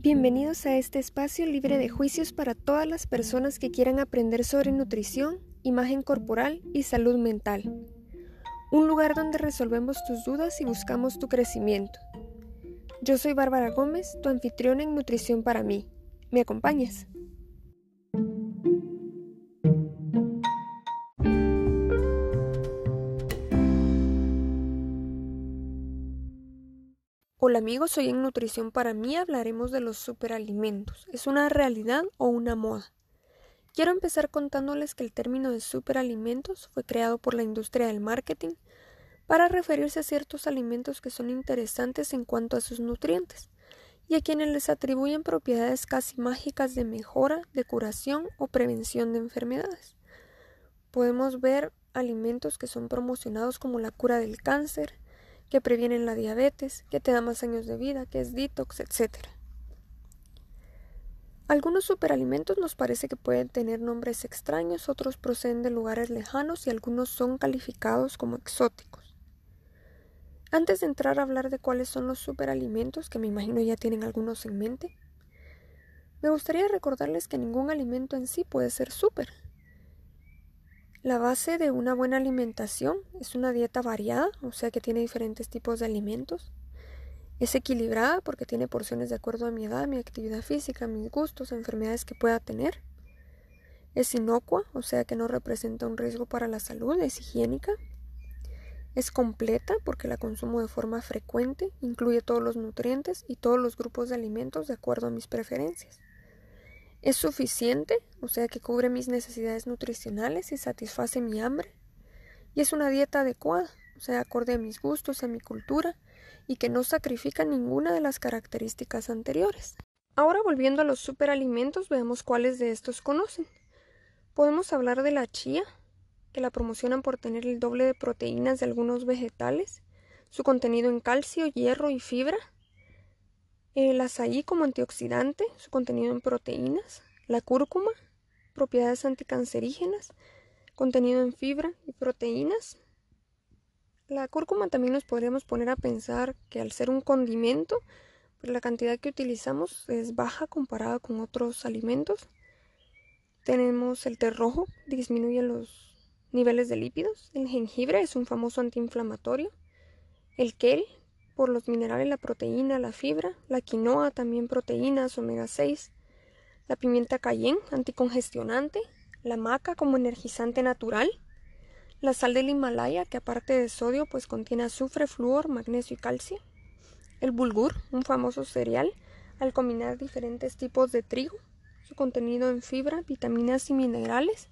Bienvenidos a este espacio libre de juicios para todas las personas que quieran aprender sobre nutrición, imagen corporal y salud mental. Un lugar donde resolvemos tus dudas y buscamos tu crecimiento. Yo soy Bárbara Gómez, tu anfitriona en Nutrición para mí. ¿Me acompañas? Hola amigos, hoy en Nutrición para mí hablaremos de los superalimentos. ¿Es una realidad o una moda? Quiero empezar contándoles que el término de superalimentos fue creado por la industria del marketing para referirse a ciertos alimentos que son interesantes en cuanto a sus nutrientes y a quienes les atribuyen propiedades casi mágicas de mejora, de curación o prevención de enfermedades. Podemos ver alimentos que son promocionados como la cura del cáncer, que previenen la diabetes, que te da más años de vida, que es detox, etc. Algunos superalimentos nos parece que pueden tener nombres extraños, otros proceden de lugares lejanos y algunos son calificados como exóticos. Antes de entrar a hablar de cuáles son los superalimentos, que me imagino ya tienen algunos en mente, me gustaría recordarles que ningún alimento en sí puede ser súper. La base de una buena alimentación es una dieta variada, o sea que tiene diferentes tipos de alimentos. Es equilibrada porque tiene porciones de acuerdo a mi edad, mi actividad física, mis gustos, enfermedades que pueda tener. Es inocua, o sea que no representa un riesgo para la salud, es higiénica. Es completa porque la consumo de forma frecuente, incluye todos los nutrientes y todos los grupos de alimentos de acuerdo a mis preferencias. Es suficiente, o sea que cubre mis necesidades nutricionales y satisface mi hambre. Y es una dieta adecuada, o sea, acorde a mis gustos, a mi cultura, y que no sacrifica ninguna de las características anteriores. Ahora volviendo a los superalimentos, veamos cuáles de estos conocen. Podemos hablar de la chía, que la promocionan por tener el doble de proteínas de algunos vegetales, su contenido en calcio, hierro y fibra. El azaí como antioxidante, su contenido en proteínas. La cúrcuma, propiedades anticancerígenas, contenido en fibra y proteínas. La cúrcuma también nos podríamos poner a pensar que al ser un condimento, pues la cantidad que utilizamos es baja comparada con otros alimentos. Tenemos el té rojo, disminuye los niveles de lípidos. El jengibre es un famoso antiinflamatorio. El kale, por los minerales, la proteína, la fibra. La quinoa, también proteínas, omega 6. La pimienta cayenne, anticongestionante. La maca como energizante natural. La sal del Himalaya, que aparte de sodio, pues contiene azufre, flúor, magnesio y calcio. El bulgur, un famoso cereal, al combinar diferentes tipos de trigo, su contenido en fibra, vitaminas y minerales.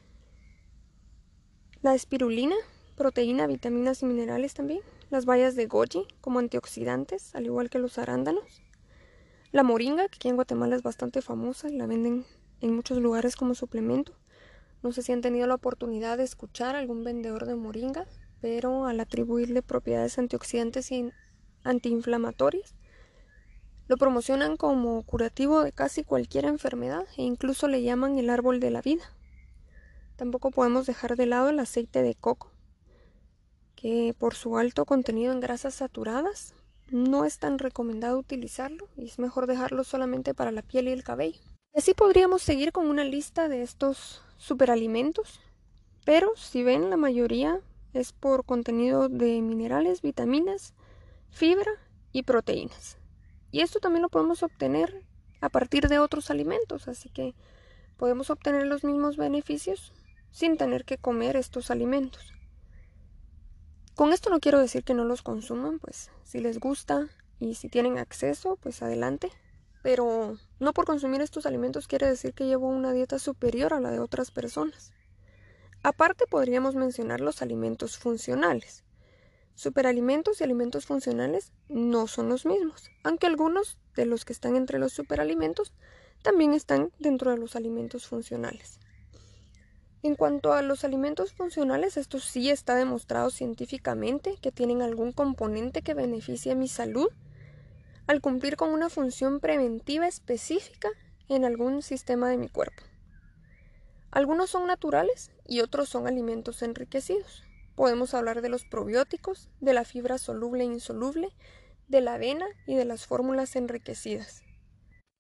La espirulina, proteína, vitaminas y minerales también. Las bayas de goji, como antioxidantes, al igual que los arándanos. La moringa, que aquí en Guatemala es bastante famosa y la venden en muchos lugares como suplemento. No sé si han tenido la oportunidad de escuchar a algún vendedor de moringa, pero al atribuirle propiedades antioxidantes y antiinflamatorias, lo promocionan como curativo de casi cualquier enfermedad e incluso le llaman el árbol de la vida. Tampoco podemos dejar de lado el aceite de coco, que por su alto contenido en grasas saturadas no es tan recomendado utilizarlo y es mejor dejarlo solamente para la piel y el cabello. Y así podríamos seguir con una lista de estos superalimentos, pero si ven, la mayoría es por contenido de minerales, vitaminas, fibra y proteínas. Y esto también lo podemos obtener a partir de otros alimentos, así que podemos obtener los mismos beneficios sin tener que comer estos alimentos. Con esto no quiero decir que no los consuman, pues si les gusta y si tienen acceso, pues adelante. Pero no por consumir estos alimentos quiere decir que llevo una dieta superior a la de otras personas. Aparte podríamos mencionar los alimentos funcionales. Superalimentos y alimentos funcionales no son los mismos, aunque algunos de los que están entre los superalimentos también están dentro de los alimentos funcionales. En cuanto a los alimentos funcionales, esto sí está demostrado científicamente que tienen algún componente que beneficia mi salud al cumplir con una función preventiva específica en algún sistema de mi cuerpo. Algunos son naturales y otros son alimentos enriquecidos. Podemos hablar de los probióticos, de la fibra soluble e insoluble, de la avena y de las fórmulas enriquecidas.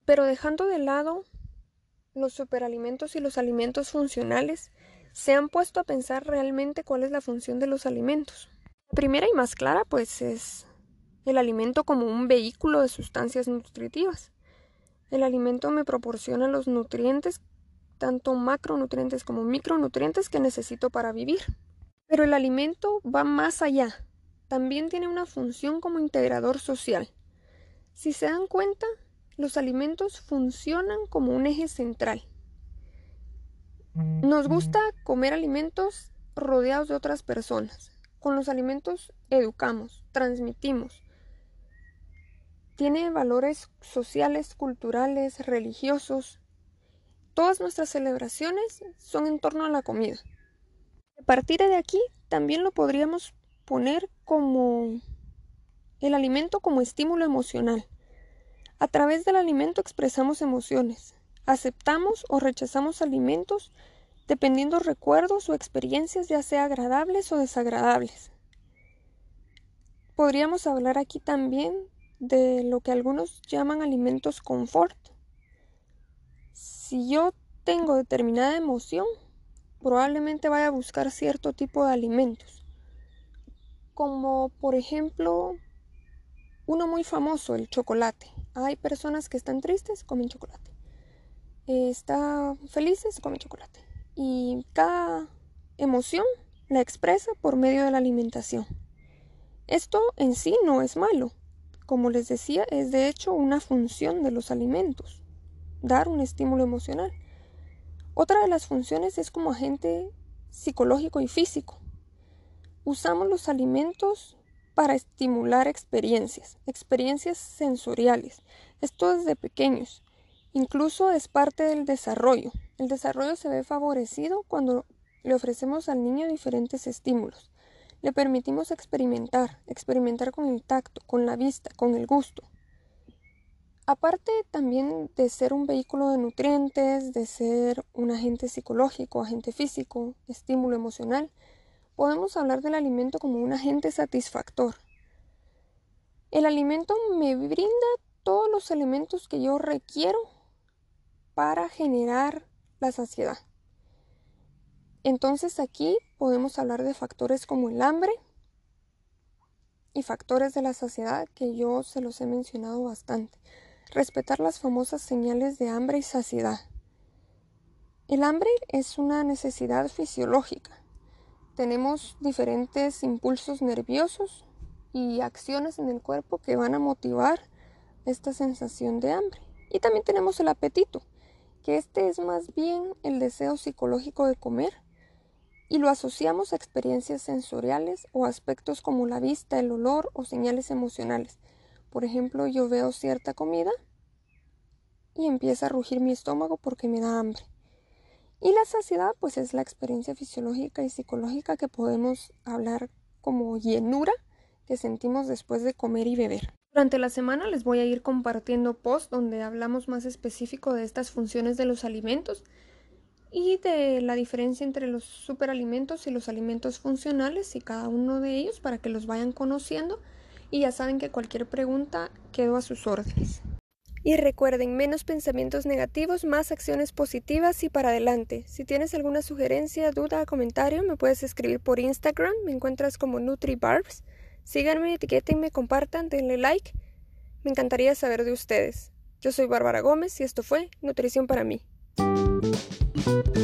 Pero dejando de lado los superalimentos y los alimentos funcionales, ¿se han puesto a pensar realmente cuál es la función de los alimentos? La primera y más clara, pues, es el alimento como un vehículo de sustancias nutritivas. El alimento me proporciona los nutrientes, tanto macronutrientes como micronutrientes, que necesito para vivir. Pero el alimento va más allá. También tiene una función como integrador social. Si se dan cuenta, los alimentos funcionan como un eje central. Nos gusta comer alimentos rodeados de otras personas. Con los alimentos educamos, transmitimos. Tiene valores sociales, culturales, religiosos. Todas nuestras celebraciones son en torno a la comida. A partir de aquí, también lo podríamos poner como el alimento como estímulo emocional. A través del alimento expresamos emociones. Aceptamos o rechazamos alimentos dependiendo recuerdos o experiencias, ya sea agradables o desagradables. Podríamos hablar aquí también de lo que algunos llaman alimentos confort. Si yo tengo determinada emoción, probablemente vaya a buscar cierto tipo de alimentos, como por ejemplo uno muy famoso, el chocolate. Hay personas que están tristes, comen chocolate. Están felices, comen chocolate. Y cada emoción la expresa por medio de la alimentación. Esto en sí no es malo. Como les decía, es de hecho una función de los alimentos, dar un estímulo emocional. Otra de las funciones es como agente psicológico y físico. Usamos los alimentos para estimular experiencias sensoriales. Esto desde pequeños. Incluso es parte del desarrollo. El desarrollo se ve favorecido cuando le ofrecemos al niño diferentes estímulos. Le permitimos experimentar con el tacto, con la vista, con el gusto. Aparte también de ser un vehículo de nutrientes, de ser un agente psicológico, agente físico, estímulo emocional, podemos hablar del alimento como un agente satisfactor. El alimento me brinda todos los elementos que yo requiero para generar la saciedad. Entonces aquí podemos hablar de factores como el hambre y factores de la saciedad, que yo se los he mencionado bastante. Respetar las famosas señales de hambre y saciedad. El hambre es una necesidad fisiológica. Tenemos diferentes impulsos nerviosos y acciones en el cuerpo que van a motivar esta sensación de hambre. Y también tenemos el apetito, que este es más bien el deseo psicológico de comer, y lo asociamos a experiencias sensoriales o aspectos como la vista, el olor o señales emocionales. Por ejemplo, yo veo cierta comida y empieza a rugir mi estómago porque me da hambre. Y la saciedad, pues, es la experiencia fisiológica y psicológica que podemos hablar como llenura que sentimos después de comer y beber. Durante la semana les voy a ir compartiendo posts donde hablamos más específico de estas funciones de los alimentos y de la diferencia entre los superalimentos y los alimentos funcionales y cada uno de ellos, para que los vayan conociendo. Y ya saben que cualquier pregunta quedo a sus órdenes. Y recuerden, menos pensamientos negativos, más acciones positivas y para adelante. Si tienes alguna sugerencia, duda o comentario, me puedes escribir por Instagram. Me encuentras como NutriBarbs. Síganme, etiquétenme, compartan, denle like. Me encantaría saber de ustedes. Yo soy Bárbara Gómez y esto fue Nutrición para mí.